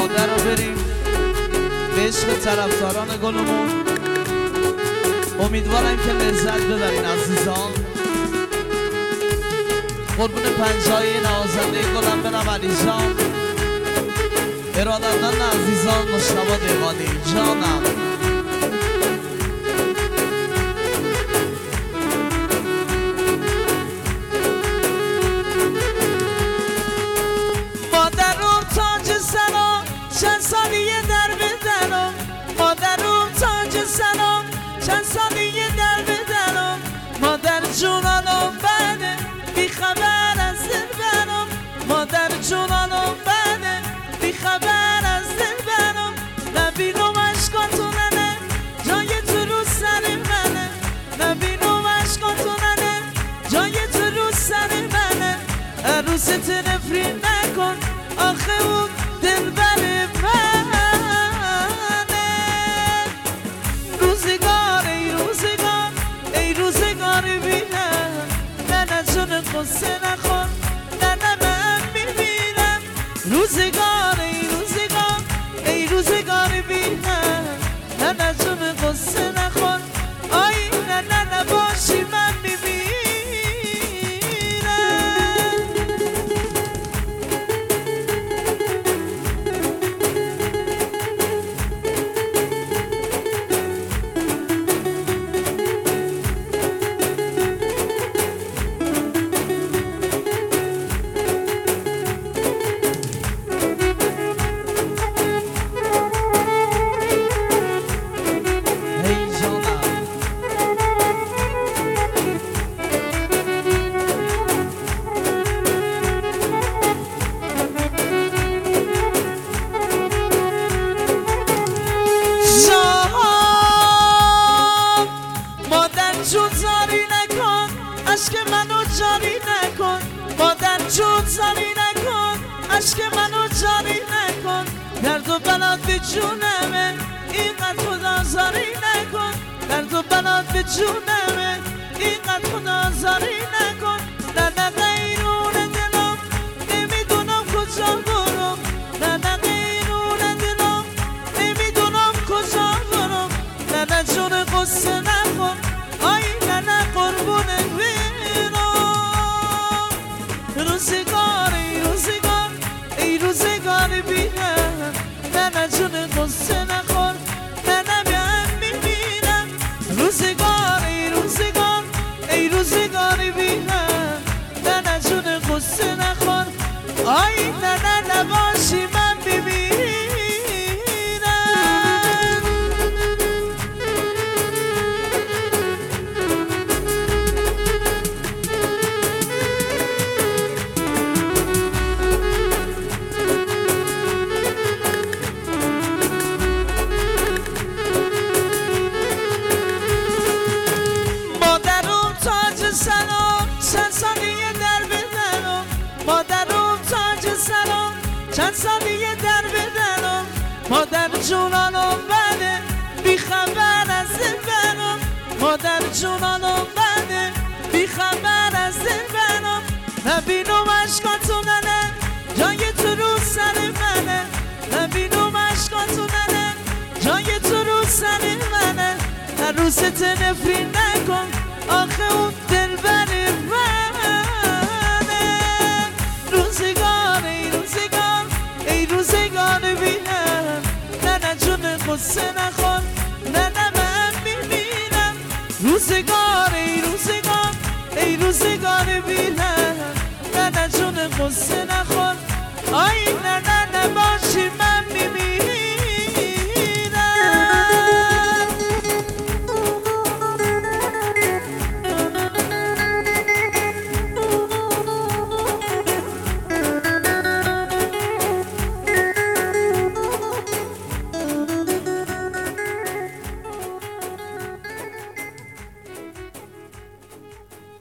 مادر رو بریم به عشق طرفداران گلمون. امیدوارم که لذت ببرین عزیزان. قربون پنجهای نوازنده گلم برم علی جان، ارادتمند عزیزان مصطفی دیوانی جانم. مادرم تاج سلام چند سالیه در بدنم، مادرم تاج سلام چند سالیه در بدنم. مادر جونانم بده بی خبر از دل برم، مادر جونانم بده بی خبر از دل برم. نبینم عشقاتوننه جای تو رو سر منه، نبینم عشقاتوننه جای تو رو سر منه. عروست نفرین نکن آخه اون دلبر منه. روزگار ای روزگار ای روزگار بینم، نه نه جون قصه نخور نه نه من میبینم. روزگار ای روزگار ای روزگار بینم، نه نه جون قصه نخور آی نه نه نباشی من میبینم. عشق منو جاری نکن، مادر جون زاری نکن، عشق منو جاری نکن. درد و بلات به جونمه اینقدر خدا زاری نکن، درد و بلات به جونمه اینقدر خدا زاری نکن. نه نه غیرون دلم نمیدونم کجا برم، نه نه غیرون دلم نمیدونم کجا برم. نه نه جون قصه نکن آی نه نه قربونه روزگار ای روزگار ای روزگار بینم، نه نه جون قصه نخور نه نه من میبینم. روزگار ای روزگار ای روزگار بینم، نه نه جون قصه نخور آی نه نه نباشی من ببینم. چند سالیه در بدنم، مادر جونانم بده بی خبر از دل برم، مادر جونانم بده بی خبر از دل برم. نبینم عشقاتوننه جای تو رو سر منه، نبینم عشقاتوننه جای تو رو سر منه. عروست نفرین نکن آخه اون دلبر منه. روزگار ای روزگار ای روزگار بینم، نه نه جون قصه نخور نه نه من میبینم. روزگار ای روزگار ای روزگار بینم، نه نه جون قصه نخور آی نه نه